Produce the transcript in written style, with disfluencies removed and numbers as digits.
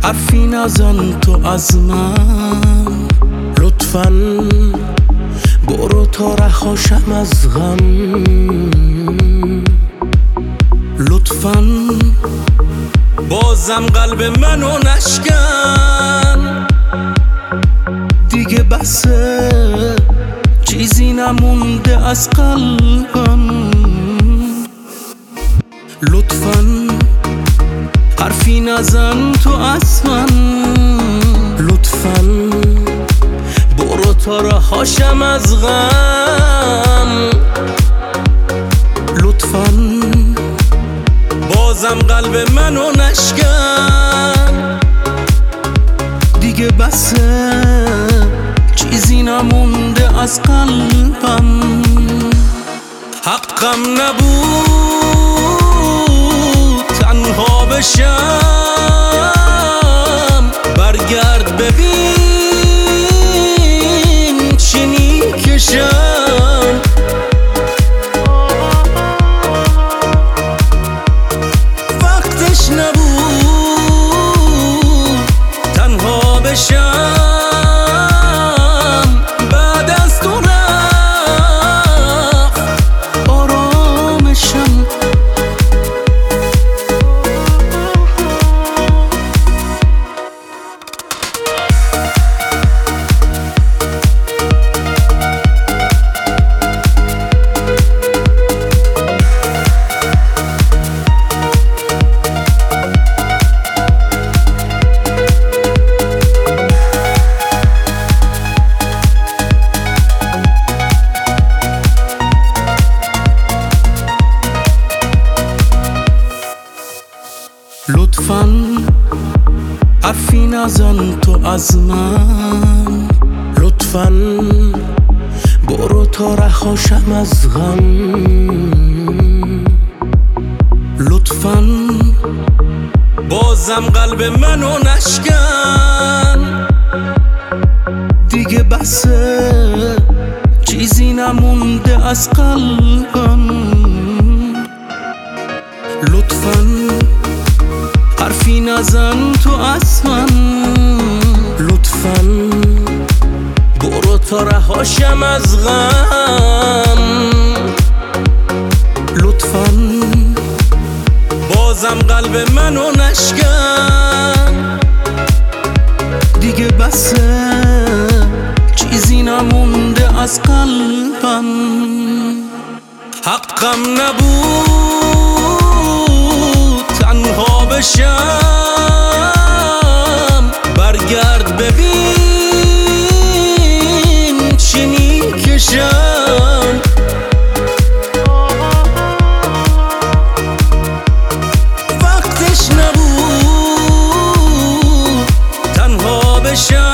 حرفی نزن تو از من، لطفاً برو تا رهاشم از غم. لطفاً بازم قلب منو نشکن، دیگه بسه چیزی نمونده از قلبم. لطفاً حرفی نزن تو از من، لطفاً برو تا رهاشم از غم. لطفاً بازم قلب منو نشکن، دیگه بسه چیزی نمونده از قلبم. حقم نبود تنها بشم، برگرد ببین چی میکشم. وقتش نبود تنها بشم، بعد از تو رفت آرامشم. لطفاً حرفی نزن تو از من، لطفاً برو تا رهاشم از غم. لطفاً بازم قلب منو نشکن، دیگه بسه چیزی نمونده از قلبم. لطفاً حرفی نزن تو از من، لطفاً برو تا رهاشم از غم. لطفاً بازم قلب منو نشکن، دیگه بسه چیزی نمونده از قلبم. حقم نبود تنها بشم، برگرد ببین چی میکشم. وقتش نبود تنها بشم،